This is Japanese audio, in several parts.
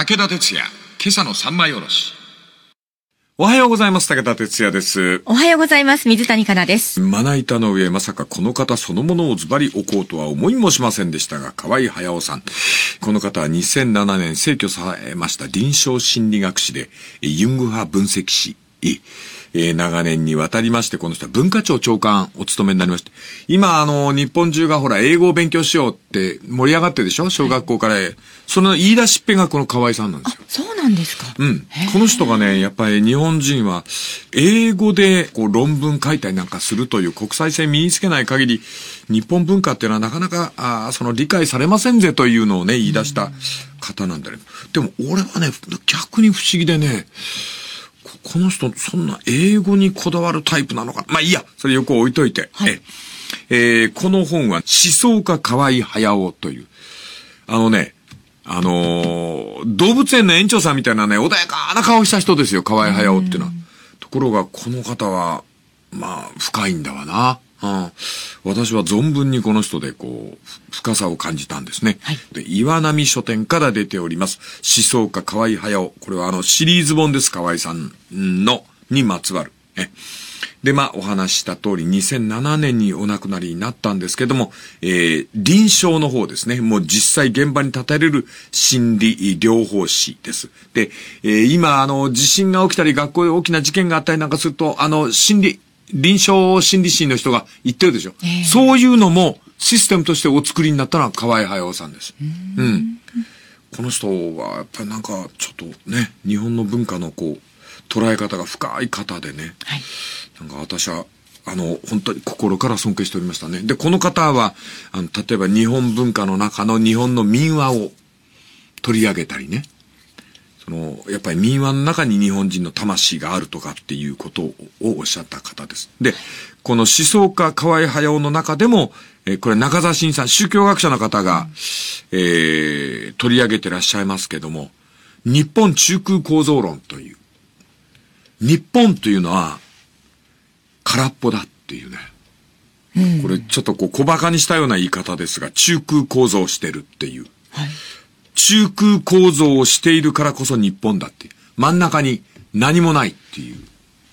武田鉄矢、今朝の三枚おろし。 おはようございます。武田鉄矢です。 おはようございます。水谷香奈です。 まな板の上、まさかこの方そのものをズバリ置こうとは思いもしませんでしたが、河合隼さん。この方は2007年逝去されました臨床心理学士で、ユング派分析士。長年にわたりまして、この人は文化庁長官お務めになりまして、今日本中がほら、英語を勉強しようって盛り上がってるでしょ、小学校から。はい、その言い出しっぺがこの河合さんなんですよ。 そうなんですか。 うん。この人がね、やっぱり日本人は、英語でこう論文書いたりなんかするという国際性身につけない限り、日本文化っていうのはなかなか、理解されませんぜというのをね、言い出した方なんだけど。でも俺はね、逆に不思議でね、この人、そんな英語にこだわるタイプなのか。まあいいや、それよく置いといて。はい、この本は思想家河合隼という、動物園の園長さんみたいなね、穏やかな顔した人ですよ、河合隼っていうのは。ところが、この方は、まあ、深いんだわな。私は存分にこの人でこう深さを感じたんですね。はい、で、岩波書店から出ております思想家河合隼。これはシリーズ本です。河合さんのにまつわる。で、まあお話しした通り2007年にお亡くなりになったんですけども、臨床の方ですね。もう実際現場に立たれる心理療法士です。で、今地震が起きたり学校で大きな事件があったりなんかすると臨床心理士の人が言ってるでしょ。そういうのもシステムとしてお作りになったのは河合隼さんです。この人はやっぱりなんかちょっとね、日本の文化のこう捉え方が深い方でね、はい、なんか私は本当に心から尊敬しておりましたね。で、この方は例えば日本文化の中の日本の民話を取り上げたりね、やっぱり民話の中に日本人の魂があるとかっていうことをおっしゃった方です。で、この思想家河合隼の中でも、これ中澤慎さん、宗教学者の方が、取り上げてらっしゃいますけども、日本中空構造論という。日本というのは空っぽだっていうね。これちょっとこう小馬鹿にしたような言い方ですが、中空構造してるっていう。はい、中空構造をしているからこそ日本だっていう。真ん中に何もないっていう。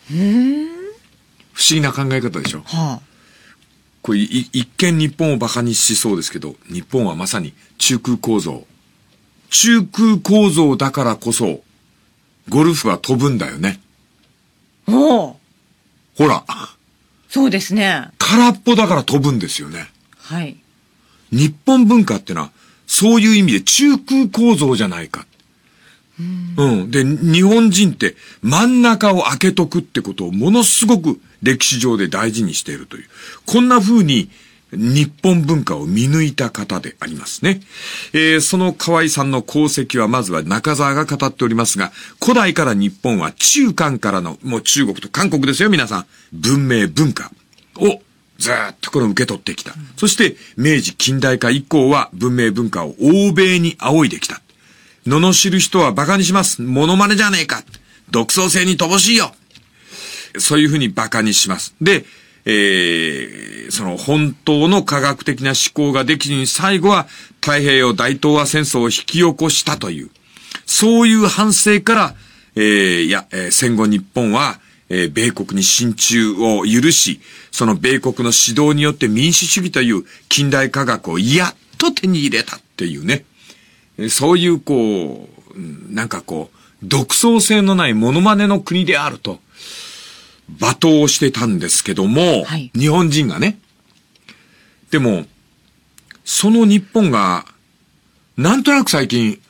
不思議な考え方でしょ。はあ、これ一見日本を馬鹿にしそうですけど、日本はまさに中空構造。中空構造だからこそ、ゴルフは飛ぶんだよね。 ほら。 そうですね。 空っぽだから飛ぶんですよね。 はい。 日本文化ってのは、そういう意味で中空構造じゃないか。で、日本人って真ん中を開けとくってことをものすごく歴史上で大事にしているという。こんな風に日本文化を見抜いた方でありますね。その河合さんの功績はまずは中澤が語っておりますが、古代から日本は中韓からの、もう中国と韓国ですよ皆さん、文明文化をずーっとこれを受け取ってきた。そして明治近代化以降は文明文化を欧米に仰いできた。罵る人は馬鹿にします。モノマネじゃねえか。独創性に乏しいよ。そういうふうに馬鹿にします。で、その本当の科学的な思考ができずに最後は太平洋大東亜戦争を引き起こしたという、そういう反省から、戦後日本は、米国に進駐を許し、その米国の指導によって民主主義という近代科学をやっと手に入れたっていうね。そういうこう、なんかこう、独創性のないモノマネの国であると、罵倒をしてたんですけども、はい、日本人がね。でも、その日本が、なんとなく最近、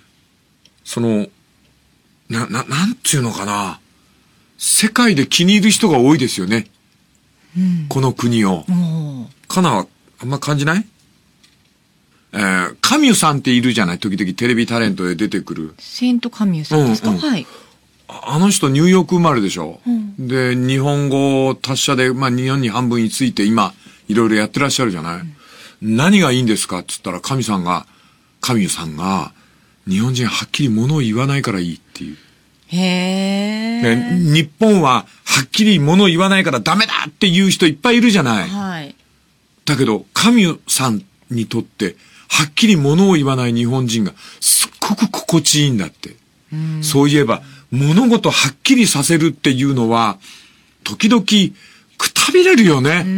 なんていうのかな、世界で気に入る人が多いですよね。この国を。カナはあんま感じない？カミュさんっているじゃない、時々テレビタレントで出てくる。 セントカミュさんですか？はい。 あの人ニューヨーク生まれでしょ。で、日本語達者で、まあ日本に半分について今、いろいろやってらっしゃるじゃない。何がいいんですかって言ったら、カミュさんが、日本人はっきり物を言わないからいいっていう。 へー。 日本ははっきり物を言わないからダメだっていう人いっぱいいるじゃない。 はい。 だけど、カミュさんにとって、はっきり物を言わない日本人がすっごく心地いいんだって。 そういえば、物事はっきりさせるっていうのは、時々、くたびれるよね。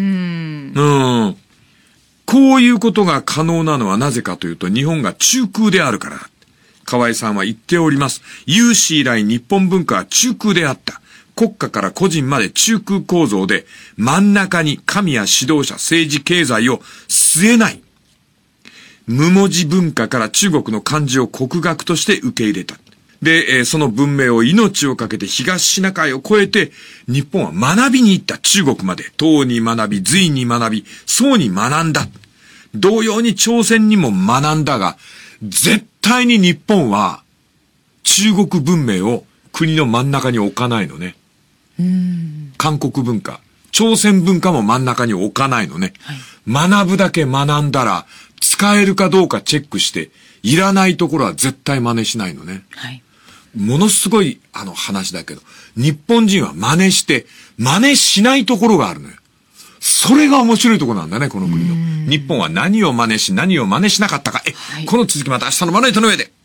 こういうことが可能なのはなぜかというと、日本が中空であるからだ。河合さんは言っております。有史以来日本文化は中空であった。国家から個人まで中空構造で、真ん中に神や指導者、政治、経済を据えない。無文字文化から中国の漢字を国学として受け入れた。で、その文明を命をかけて東シナ海を越えて、日本は学びに行った。中国まで。唐に学び、隋に学び、宋に学んだ。同様に朝鮮にも学んだが、絶対に日本は中国文明を国の真ん中に置かないのね。韓国文化、朝鮮文化も真ん中に置かないのね。学ぶだけ学んだら使えるかどうかチェックして、いらないところは絶対真似しないのね。ものすごい話だけど、日本人は真似して、真似しないところがあるのよ。それが面白いところなんだね、この国の。日本は何を真似し、何を真似しなかったか。この続きまた明日のまな板の上で。